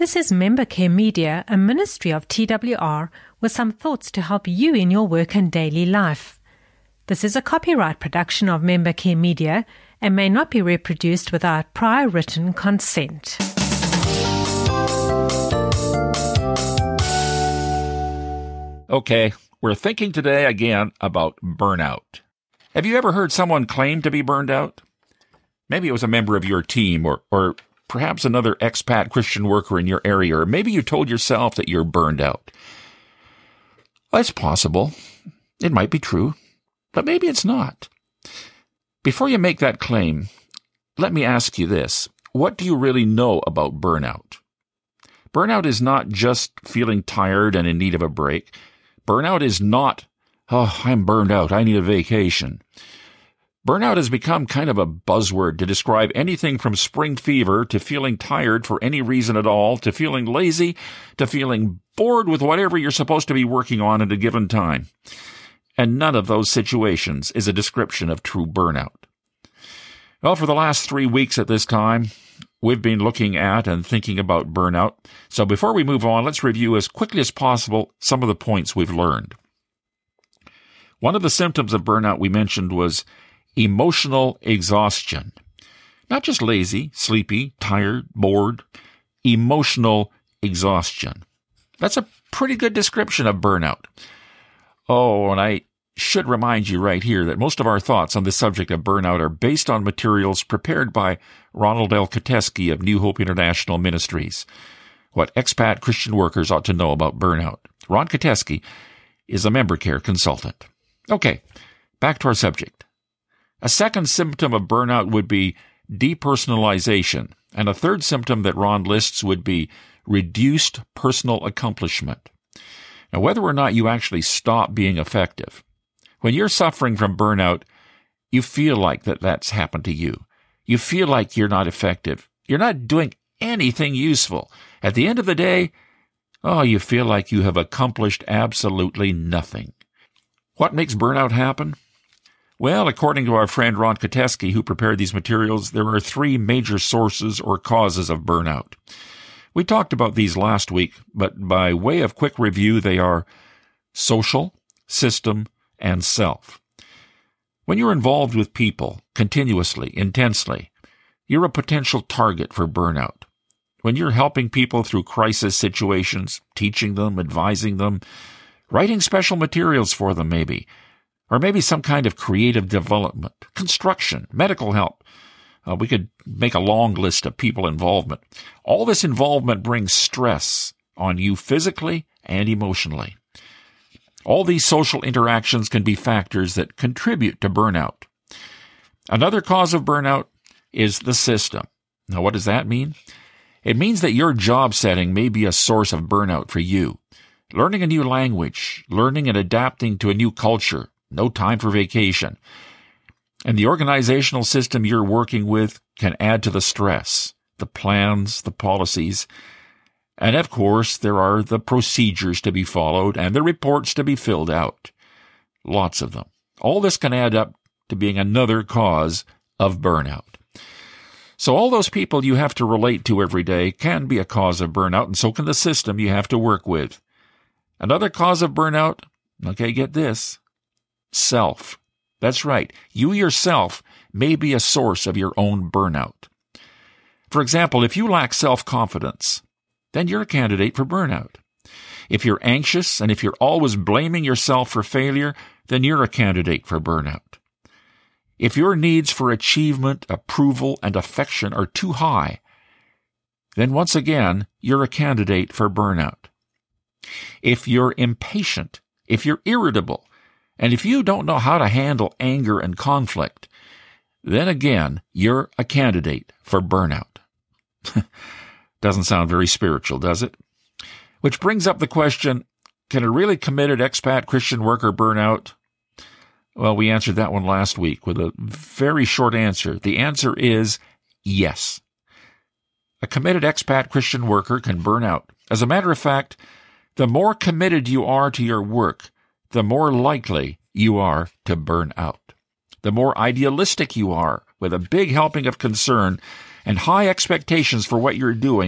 This is Member Care Media, a ministry of TWR, with some thoughts to help you in your work and daily life. This is a copyright production of Member Care Media and may not be reproduced without prior written consent. Okay, we're thinking today again about burnout. Have you ever heard someone claim to be burned out? Maybe it was a member of your team or perhaps another expat Christian worker in your area, or maybe you told yourself that you're burned out. Well, it's possible. It might be true, but maybe it's not. Before you make that claim, let me ask you this. What do you really know about burnout? Burnout is not just feeling tired and in need of a break. Burnout is not, I'm burned out, I need a vacation. Burnout has become kind of a buzzword to describe anything from spring fever to feeling tired for any reason at all, to feeling lazy, to feeling bored with whatever you're supposed to be working on at a given time. And none of those situations is a description of true burnout. Well, for the last 3 weeks at this time, we've been looking at and thinking about burnout. So before we move on, let's review as quickly as possible some of the points we've learned. One of the symptoms of burnout we mentioned was emotional exhaustion. Not just lazy, sleepy, tired, bored. Emotional exhaustion. That's a pretty good description of burnout. Oh, and I should remind you right here that most of our thoughts on the subject of burnout are based on materials prepared by Ronald L. Kateski of New Hope International Ministries. What expat Christian workers ought to know about burnout. Ron Kateski is a member care consultant. Okay, back to our subject. A second symptom of burnout would be depersonalization, and a third symptom that Ron lists would be reduced personal accomplishment. Now, whether or not you actually stop being effective, when you're suffering from burnout, you feel like that's happened to you. You feel like you're not effective. You're not doing anything useful. At the end of the day, you feel like you have accomplished absolutely nothing. What makes burnout happen? Well, according to our friend Ron Kateski, who prepared these materials, there are 3 major sources or causes of burnout. We talked about these last week, but by way of quick review, they are social, system, and self. When you're involved with people continuously, intensely, you're a potential target for burnout. When you're helping people through crisis situations, teaching them, advising them, writing special materials for them maybe, or maybe some kind of creative development, construction, medical help. We could make a long list of people involvement. All this involvement brings stress on you physically and emotionally. All these social interactions can be factors that contribute to burnout. Another cause of burnout is the system. Now, what does that mean? It means that your job setting may be a source of burnout for you. Learning a new language, learning and adapting to a new culture, no time for vacation. And the organizational system you're working with can add to the stress, the plans, the policies. And of course, there are the procedures to be followed and the reports to be filled out. Lots of them. All this can add up to being another cause of burnout. So all those people you have to relate to every day can be a cause of burnout, and so can the system you have to work with. Another cause of burnout, okay, get this, self. That's right. You yourself may be a source of your own burnout. For example, if you lack self-confidence, then you're a candidate for burnout. If you're anxious and if you're always blaming yourself for failure, then you're a candidate for burnout. If your needs for achievement, approval, and affection are too high, then once again, you're a candidate for burnout. If you're impatient, if you're irritable, and if you don't know how to handle anger and conflict, then again, you're a candidate for burnout. Doesn't sound very spiritual, does it? Which brings up the question, can a really committed expat Christian worker burn out? Well, we answered that one last week with a very short answer. The answer is yes. A committed expat Christian worker can burn out. As a matter of fact, the more committed you are to your work, the more likely you are to burn out. The more idealistic you are, with a big helping of concern and high expectations for what you're doing,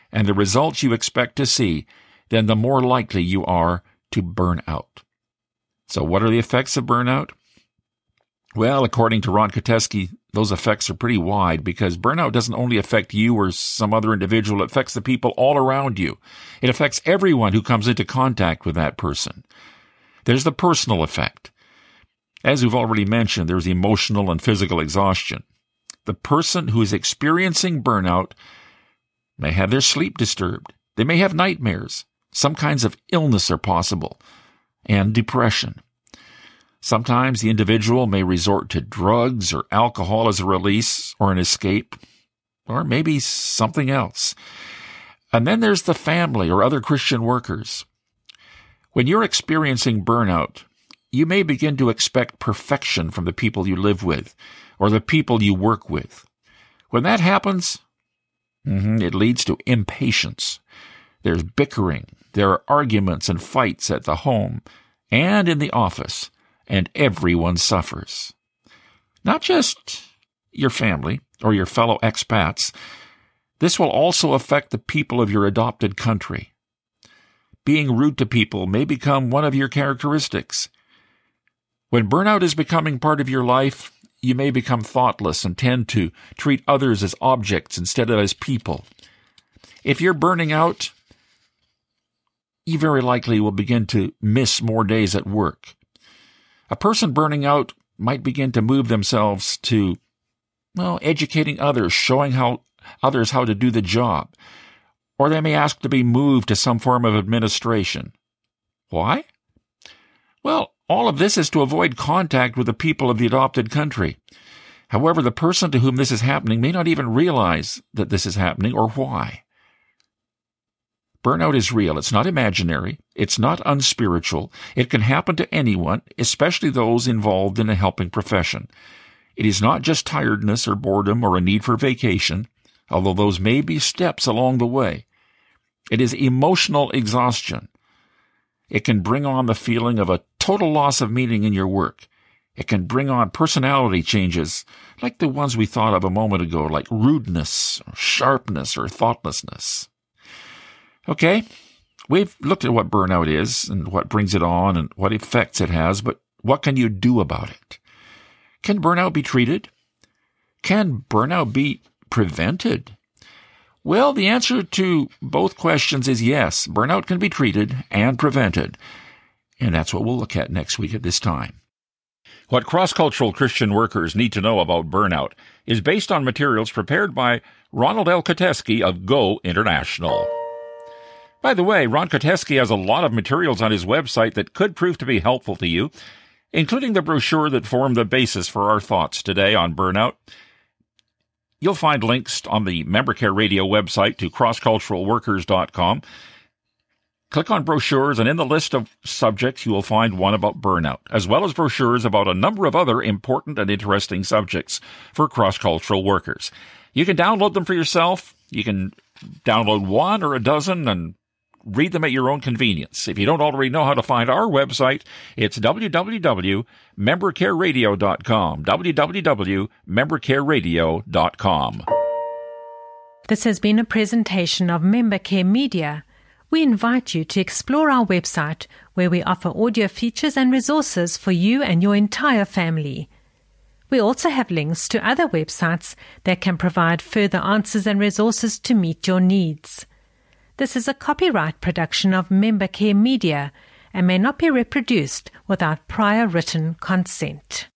and the results you expect to see, then the more likely you are to burn out. So what are the effects of burnout? Well, according to Ron Kotesky, those effects are pretty wide because burnout doesn't only affect you or some other individual, it affects the people all around you. It affects everyone who comes into contact with that person. There's the personal effect. As we've already mentioned, there's emotional and physical exhaustion. The person who is experiencing burnout may have their sleep disturbed. They may have nightmares. Some kinds of illness are possible, and depression. Sometimes the individual may resort to drugs or alcohol as a release or an escape, or maybe something else. And then there's the family or other Christian workers. When you're experiencing burnout, you may begin to expect perfection from the people you live with or the people you work with. When that happens, it leads to impatience. There's bickering. There are arguments and fights at the home and in the office, and everyone suffers. Not just your family or your fellow expats. This will also affect the people of your adopted country. Being rude to people may become one of your characteristics. When burnout is becoming part of your life, you may become thoughtless and tend to treat others as objects instead of as people. If you're burning out, you very likely will begin to miss more days at work. A person burning out might begin to move themselves to, educating others, showing others how to do the job. Or they may ask to be moved to some form of administration. Why? Well, all of this is to avoid contact with the people of the adopted country. However, the person to whom this is happening may not even realize that this is happening or why. Burnout is real. It's not imaginary. It's not unspiritual. It can happen to anyone, especially those involved in a helping profession. It is not just tiredness or boredom or a need for vacation, although those may be steps along the way. It is emotional exhaustion. It can bring on the feeling of a total loss of meaning in your work. It can bring on personality changes like the ones we thought of a moment ago, like rudeness, or sharpness, or thoughtlessness. Okay, we've looked at what burnout is and what brings it on and what effects it has, but what can you do about it? Can burnout be treated? Can burnout be prevented? Well, the answer to both questions is yes. Burnout can be treated and prevented. And that's what we'll look at next week at this time. What cross-cultural Christian workers need to know about burnout is based on materials prepared by Ronald L. Kotesky of Go International. By the way, Ron Kotesky has a lot of materials on his website that could prove to be helpful to you, including the brochure that formed the basis for our thoughts today on burnout. You'll find links on the MemberCare Radio website to crossculturalworkers.com. Click on brochures, and in the list of subjects, you will find one about burnout, as well as brochures about a number of other important and interesting subjects for cross-cultural workers. You can download them for yourself. You can download one or a dozen and read them at your own convenience. If you don't already know how to find our website, it's www.membercareradio.com, www.membercareradio.com. This has been a presentation of MemberCare Media. We invite you to explore our website, where we offer audio features and resources for you and your entire family. We also have links to other websites that can provide further answers and resources to meet your needs. This is a copyright production of MemberCare Media and may not be reproduced without prior written consent.